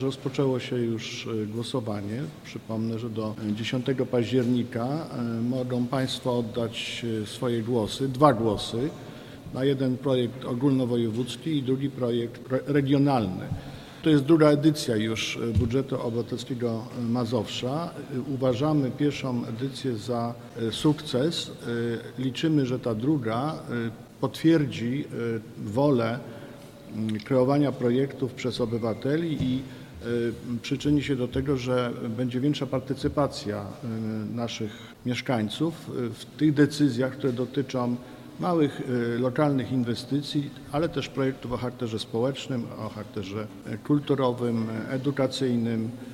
Rozpoczęło się już głosowanie. Przypomnę, że do 10 października mogą Państwo oddać swoje głosy, 2 głosy na jeden projekt ogólnowojewódzki i drugi projekt regionalny. To jest druga edycja już budżetu obywatelskiego Mazowsza. Uważamy pierwszą edycję za sukces. Liczymy, że ta druga potwierdzi wolę kreowania projektów przez obywateli i przyczyni się do tego, że będzie większa partycypacja naszych mieszkańców w tych decyzjach, które dotyczą małych, lokalnych inwestycji, ale też projektów o charakterze społecznym, o charakterze kulturowym, edukacyjnym.